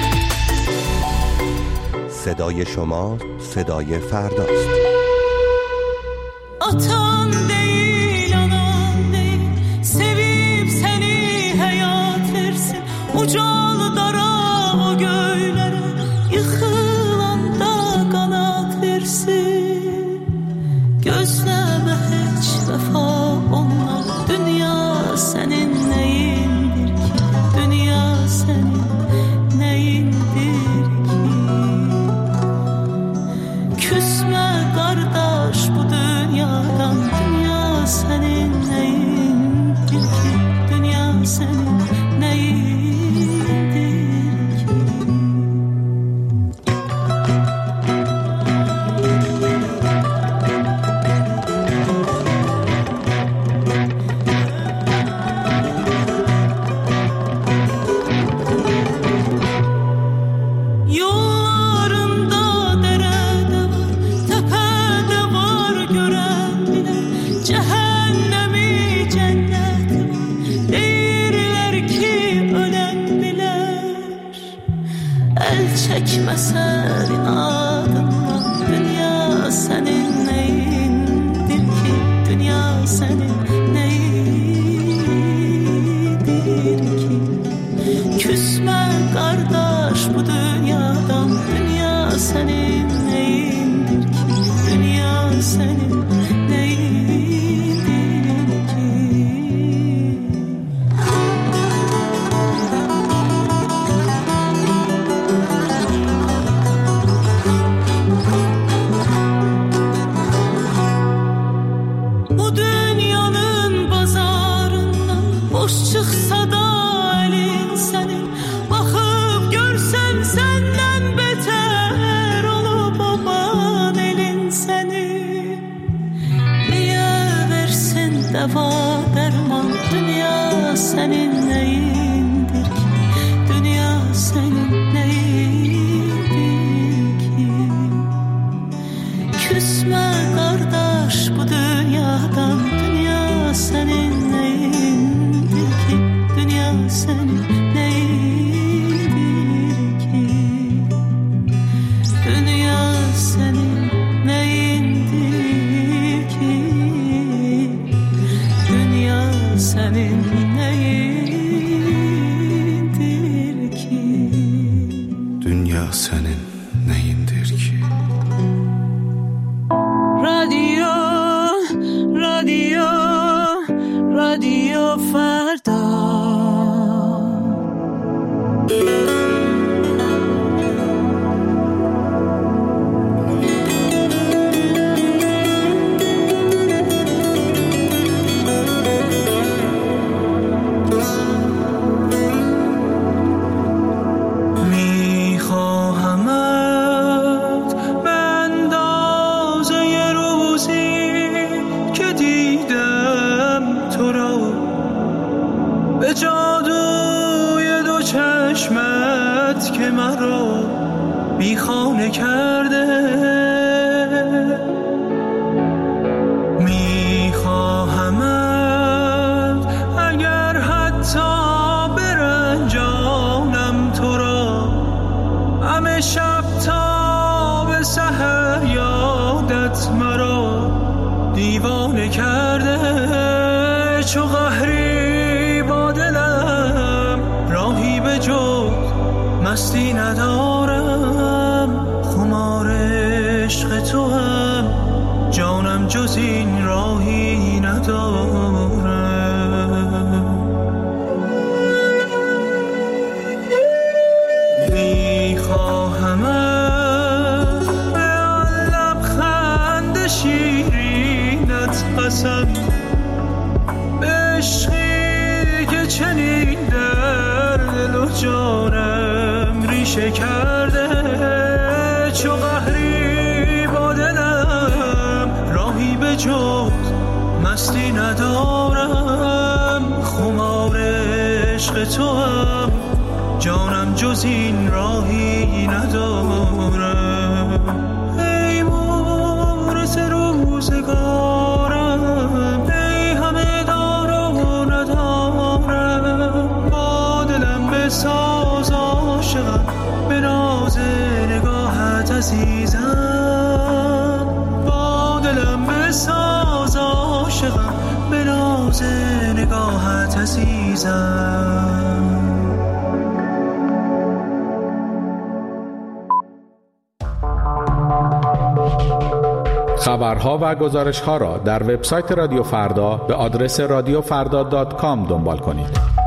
صدای شما صدای فرداست. Atan değil, anan değil, sevip seni hayat versin. Ucal dara o göylere, yıkılanda kanat versin. Gözleme hiç vefa olmaz, dünya senin neyindir ki? Dünya senin neyindir ki? Küsme kardeş bu dünyadan, dünya senin neyindir ki? Dünya senin neyindir ki? Yollarında derede var, tepede var gören bilir. Cehennemi cennet değirler ki ölen bilir. El çekme senin adından, dünya senin neyindir ki? Dünya senin neyindir ki? Küsme kardeş bu dünyadan, dünya senin neyindir ki? Dünya senin neyindir ki? Bu dünyanın pazarından boş çıksa da elin senin, bakıp görsen senden beter olup baban elin senin. Niye versin deva derman, dünya senin neyindir ki? Dünya senin neyindir ki? Küsme kardeş bu dünyadan, dünya senin neyindir ki? Dünya senin neyindir ki? Dünya senin neyindir ki? Dünya senin neyindir ki? Dünya senin neyindir ki? رادیو رادیو رادیو فردا. میخواهمت به اندازه روزی که دیدم تو را، به جادوی دو چشمت که مرا بیخانه کرده. میخواهمت اگر حتی برنجانم تو را، همه شب تا به سحر یادت مرا دیوانه کرده. چو قهری با دلم راهی به جز مستی ندارم. خمار عشق تو هم جانم جز این راهی ندارم. میخواهمت به آن لبخند شیرینت قسم، به عشقی که چنین در دل و جانم ریشه کرده. چو قهری با دلم راهی به جز مستی ندارم. خمار عشق تو هم جانم جز این راهی نداره. ای مورس روزگارم، ای همه دار و ندارم، با دلم بساز عاشقم به ناز نگاهت عزیزم، با دلم بساز عاشقم به ناز نگاهت عزیزم. خبرها و گزارش‌ها را در وبسایت رادیو فردا به آدرس radiofrda.com دنبال کنید.